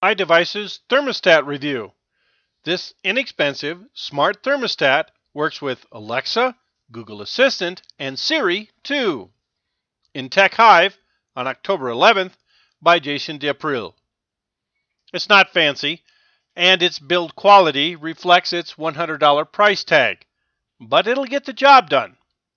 iDevices Thermostat Review. This inexpensive, smart thermostat works with Alexa, Google Assistant, and Siri too. In Tech Hive on October 11th by Jason D'April. It's not fancy, and its build quality reflects its $100 price tag, but it'll get the job done.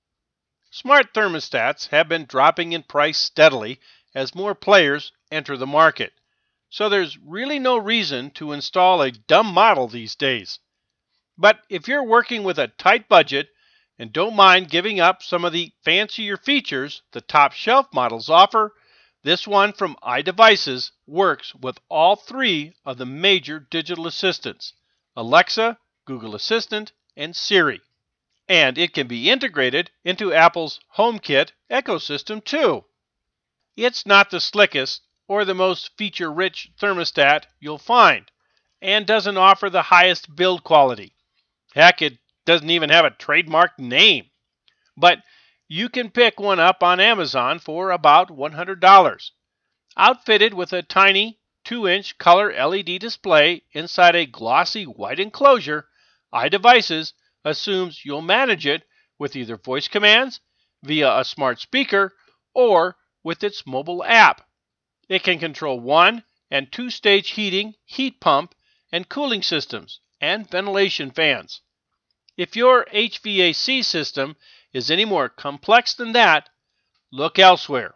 Smart thermostats have been dropping in price steadily as more players enter the market, so there's really no reason to install a dumb model these days. But if you're working with a tight budget and don't mind giving up some of the fancier features the top shelf models offer, this one from iDevices works with all three of the major digital assistants, Alexa, Google Assistant, and Siri. And it can be integrated into Apple's HomeKit ecosystem too. It's not the slickest or the most feature-rich thermostat you'll find, and doesn't offer the highest build quality. Heck, it doesn't even have a trademarked name. But you can pick one up on Amazon for about $100. Outfitted with a tiny 2-inch color LED display inside a glossy white enclosure, iDevices assumes you'll manage it with either voice commands, via a smart speaker, or with its mobile app. It can control 1- and 2-stage heating, heat pump, and cooling systems, and ventilation fans. If your HVAC system is any more complex than that, look elsewhere.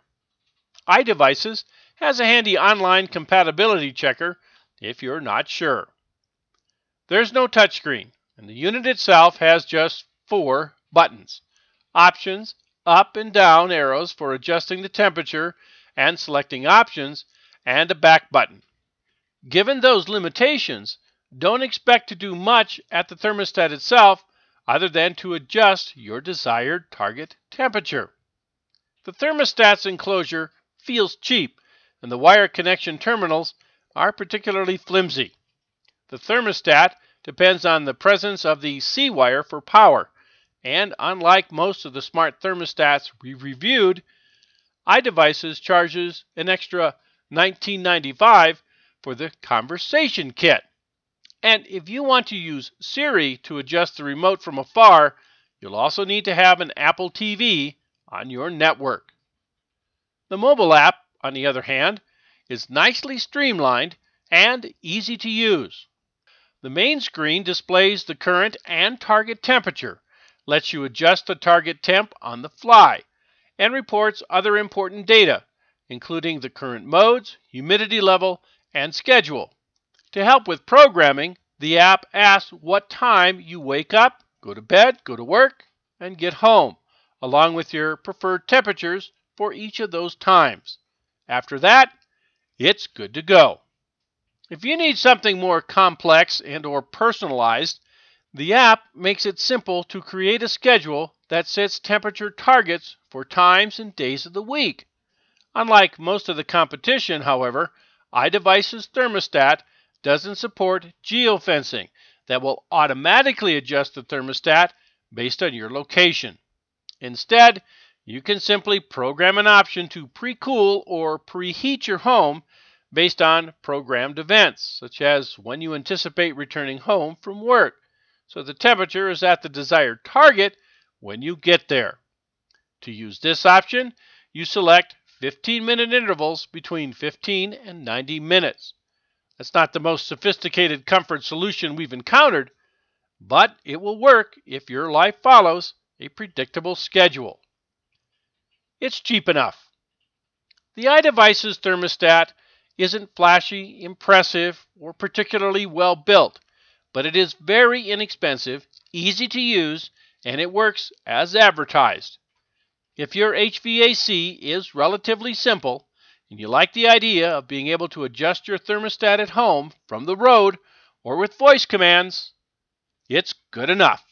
iDevices has a handy online compatibility checker if you're not sure. There's no touchscreen, and the unit itself has just 4 buttons. Options, up and down arrows for adjusting the temperature and selecting options, and a back button. Given those limitations, don't expect to do much at the thermostat itself other than to adjust your desired target temperature. The thermostat's enclosure feels cheap, and the wire connection terminals are particularly flimsy. The thermostat depends on the presence of the C-wire for power, and unlike most of the smart thermostats we reviewed, iDevices charges an extra $19.95 for the conversation kit. And if you want to use Siri to adjust the remote from afar, you'll also need to have an Apple TV on your network. The mobile app, on the other hand, is nicely streamlined and easy to use. The main screen displays the current and target temperature, lets you adjust the target temp on the fly, and reports other important data, including the current modes, humidity level, and schedule. To help with programming, the app asks what time you wake up, go to bed, go to work, and get home, along with your preferred temperatures for each of those times. After that, it's good to go. If you need something more complex and or personalized, the app makes it simple to create a schedule that sets temperature targets for times and days of the week. Unlike most of the competition, however, iDevices thermostat doesn't support geofencing that will automatically adjust the thermostat based on your location. Instead, you can simply program an option to pre-cool or preheat your home based on programmed events, such as when you anticipate returning home from work, so the temperature is at the desired target when you get there. To use this option, you select 15-minute intervals between 15 and 90 minutes. That's not the most sophisticated comfort solution we've encountered, but it will work if your life follows a predictable schedule. It's cheap enough. The iDevices thermostat isn't flashy, impressive, or particularly well built, but it is very inexpensive, easy to use, and it works as advertised. If your HVAC is relatively simple, and you like the idea of being able to adjust your thermostat at home from the road or with voice commands, it's good enough.